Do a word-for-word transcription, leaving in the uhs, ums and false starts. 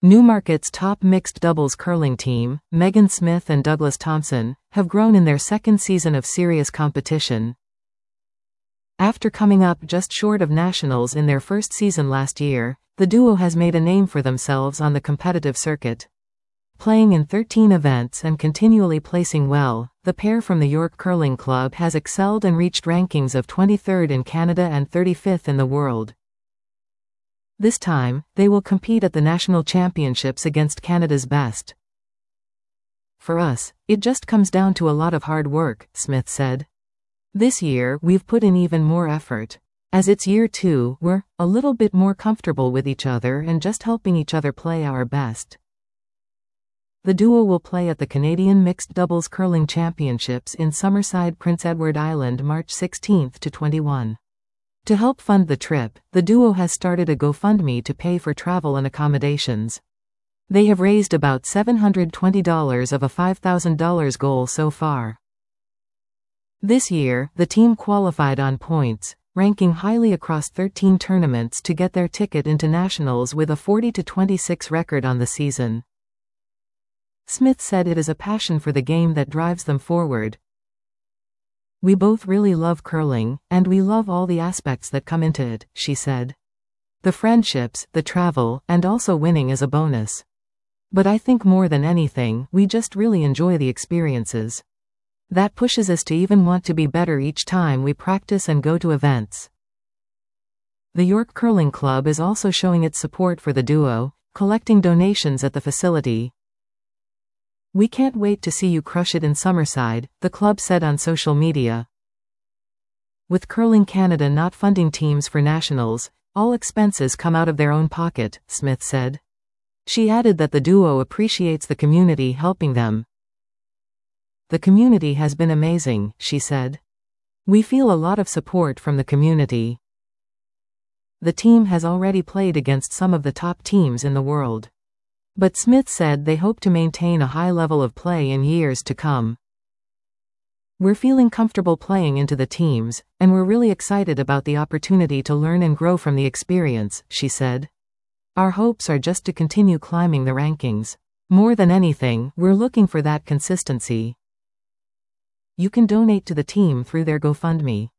Newmarket's top mixed doubles curling team, Megan Smith and Douglas Thompson, have grown in their second season of serious competition. After coming up just short of nationals in their first season last year, the duo has made a name for themselves on the competitive circuit. Playing in thirteen events and continually placing well, the pair from the York Curling Club has excelled and reached rankings of twenty-third in Canada and thirty-fifth in the world. This time, they will compete at the national championships against Canada's best. "For us, it just comes down to a lot of hard work," Smith said. "This year, we've put in even more effort. As it's year two, we're a little bit more comfortable with each other and just helping each other play our best." The duo will play at the Canadian Mixed Doubles Curling Championships in Summerside, Prince Edward Island, March sixteenth to twenty-first. To help fund the trip, the duo has started a GoFundMe to pay for travel and accommodations. They have raised about seven hundred twenty dollars of a five thousand dollars goal so far. This year, the team qualified on points, ranking highly across thirteen tournaments to get their ticket into nationals with a forty to twenty-six record on the season. Smith said it is a passion for the game that drives them forward. "We both really love curling, and we love all the aspects that come into it," she said. "The friendships, the travel, and also winning is a bonus. But I think more than anything, we just really enjoy the experiences. That pushes us to even want to be better each time we practice and go to events." The York Curling Club is also showing its support for the duo, collecting donations at the facility. "We can't wait to see you crush it in Summerside," the club said on social media. With Curling Canada not funding teams for nationals, all expenses come out of their own pocket, Smith said. She added that the duo appreciates the community helping them. "The community has been amazing," she said. "We feel a lot of support from the community." The team has already played against some of the top teams in the world. But Smith said they hope to maintain a high level of play in years to come. "We're feeling comfortable playing into the teams, and we're really excited about the opportunity to learn and grow from the experience," she said. "Our hopes are just to continue climbing the rankings. More than anything, we're looking for that consistency." You can donate to the team through their GoFundMe.